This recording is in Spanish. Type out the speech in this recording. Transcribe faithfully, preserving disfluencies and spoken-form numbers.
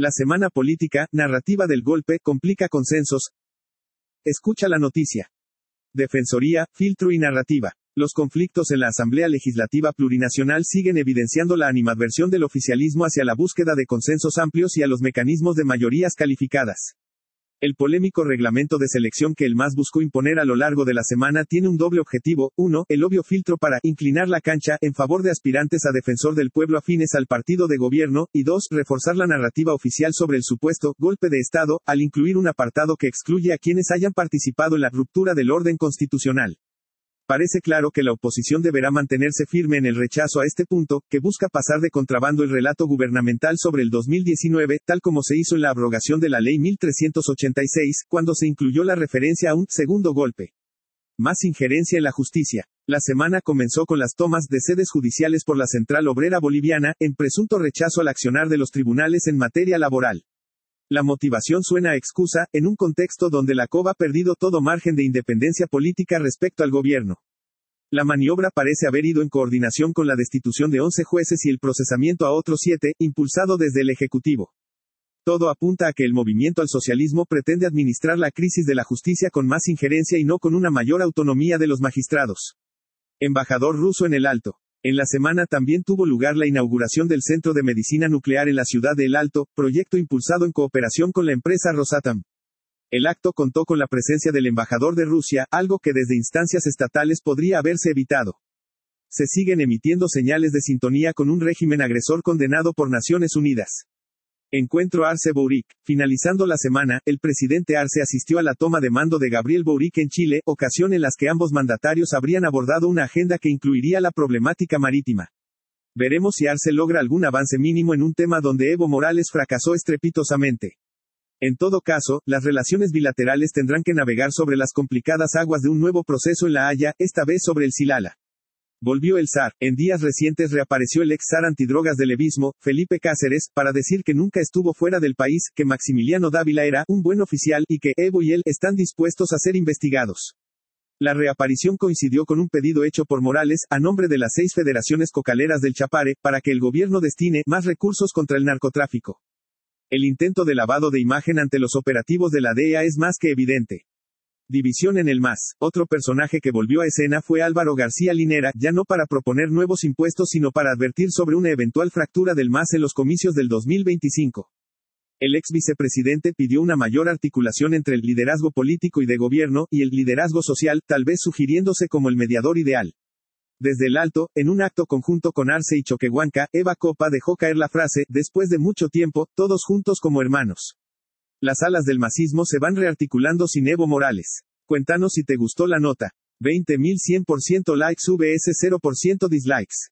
La semana política, narrativa del golpe, complica consensos. Escucha la noticia. Defensoría, filtro y narrativa. Los conflictos en la Asamblea Legislativa Plurinacional siguen evidenciando la animadversión del oficialismo hacia la búsqueda de consensos amplios y a los mecanismos de mayorías calificadas. El polémico reglamento de selección que el M A S buscó imponer a lo largo de la semana tiene un doble objetivo: uno, el obvio filtro para inclinar la cancha en favor de aspirantes a defensor del pueblo afines al partido de gobierno, y dos, reforzar la narrativa oficial sobre el supuesto golpe de Estado, al incluir un apartado que excluye a quienes hayan participado en la ruptura del orden constitucional. Parece claro que la oposición deberá mantenerse firme en el rechazo a este punto, que busca pasar de contrabando el relato gubernamental sobre el dos mil diecinueve, tal como se hizo en la abrogación de la Ley mil trescientos ochenta y seis, cuando se incluyó la referencia a un segundo golpe. Más injerencia en la justicia. La semana comenzó con las tomas de sedes judiciales por la Central Obrera Boliviana, en presunto rechazo al accionar de los tribunales en materia laboral. La motivación suena a excusa, en un contexto donde la C O B ha perdido todo margen de independencia política respecto al gobierno. La maniobra parece haber ido en coordinación con la destitución de once jueces y el procesamiento a otros siete, impulsado desde el Ejecutivo. Todo apunta a que el movimiento al socialismo pretende administrar la crisis de la justicia con más injerencia y no con una mayor autonomía de los magistrados. Embajador ruso en El Alto. En la semana también tuvo lugar la inauguración del Centro de Medicina Nuclear en la ciudad de El Alto, proyecto impulsado en cooperación con la empresa Rosatom. El acto contó con la presencia del embajador de Rusia, algo que desde instancias estatales podría haberse evitado. Se siguen emitiendo señales de sintonía con un régimen agresor condenado por Naciones Unidas. Encuentro Arce-Boric. Finalizando la semana, el presidente Arce asistió a la toma de mando de Gabriel Boric en Chile, ocasión en las que ambos mandatarios habrían abordado una agenda que incluiría la problemática marítima. Veremos si Arce logra algún avance mínimo en un tema donde Evo Morales fracasó estrepitosamente. En todo caso, las relaciones bilaterales tendrán que navegar sobre las complicadas aguas de un nuevo proceso en La Haya, esta vez sobre el Silala. Volvió el zar. En días recientes reapareció el ex zar antidrogas del levismo, Felipe Cáceres, para decir que nunca estuvo fuera del país, que Maximiliano Dávila era un buen oficial, y que Evo y él están dispuestos a ser investigados. La reaparición coincidió con un pedido hecho por Morales, a nombre de las seis federaciones cocaleras del Chapare, para que el gobierno destine más recursos contra el narcotráfico. El intento de lavado de imagen ante los operativos de la D E A es más que evidente. División en el M A S. Otro personaje que volvió a escena fue Álvaro García Linera, ya no para proponer nuevos impuestos sino para advertir sobre una eventual fractura del M A S en los comicios del dos mil veinticinco. El ex vicepresidente pidió una mayor articulación entre el liderazgo político y de gobierno, y el liderazgo social, tal vez sugiriéndose como el mediador ideal. Desde El Alto, en un acto conjunto con Arce y Choquehuanca, Eva Copa dejó caer la frase: después de mucho tiempo, todos juntos como hermanos. Las alas del masismo se van rearticulando sin Evo Morales. Cuéntanos si te gustó la nota. veinte mil cien por ciento likes vs cero por ciento dislikes.